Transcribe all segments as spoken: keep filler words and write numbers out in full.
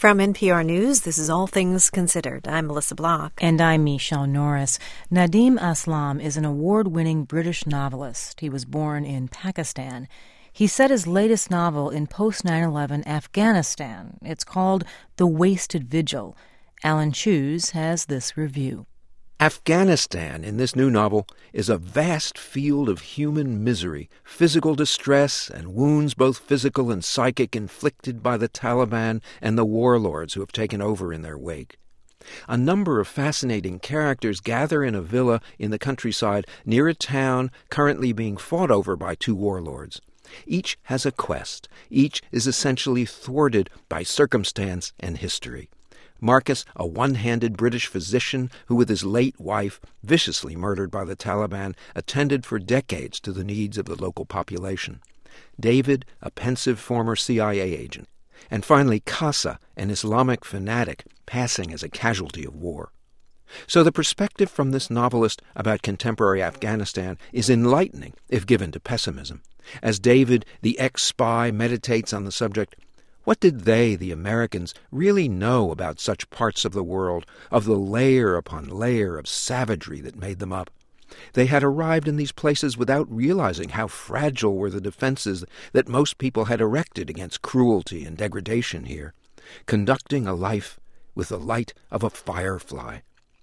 From N P R News, this is All Things Considered. I'm Melissa Block. And I'm Michelle Norris. Nadim Aslam is an award-winning British novelist. He was born in Pakistan. He set his latest novel in post nine eleven Afghanistan. It's called The Wasted Vigil. Alan Cheuse has this review. Afghanistan, in this new novel, is a vast field of human misery, physical distress, and wounds both physical and psychic inflicted by the Taliban and the warlords who have taken over in their wake. A number of fascinating characters gather in a villa in the countryside near a town currently being fought over by two warlords. Each has a quest. Each is essentially thwarted by circumstance and history. Marcus, a one-handed British physician who, with his late wife, viciously murdered by the Taliban, attended for decades to the needs of the local population. David, a pensive former C I A agent. And finally, Casa, an Islamic fanatic, passing as a casualty of war. So the perspective from this novelist about contemporary Afghanistan is enlightening, if given to pessimism. As David, the ex-spy, meditates on the subject, what did they, the Americans, really know about such parts of the world, of the layer upon layer of savagery that made them up? They had arrived in these places without realizing how fragile were the defenses that most people had erected against cruelty and degradation here, conducting a life with the light of a firefly.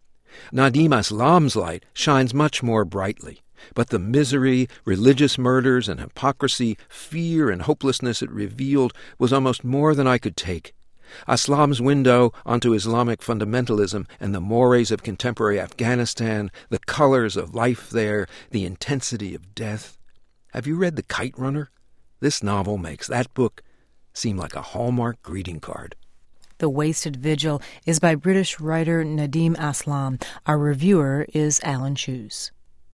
Nadim Aslam's light shines much more brightly. But the misery, religious murders, and hypocrisy, fear, and hopelessness it revealed was almost more than I could take. Aslam's window onto Islamic fundamentalism and the mores of contemporary Afghanistan, the colors of life there, the intensity of death. Have you read The Kite Runner? This novel makes that book seem like a Hallmark greeting card. The Wasted Vigil is by British writer Nadim Aslam. Our reviewer is Alan Cheuse.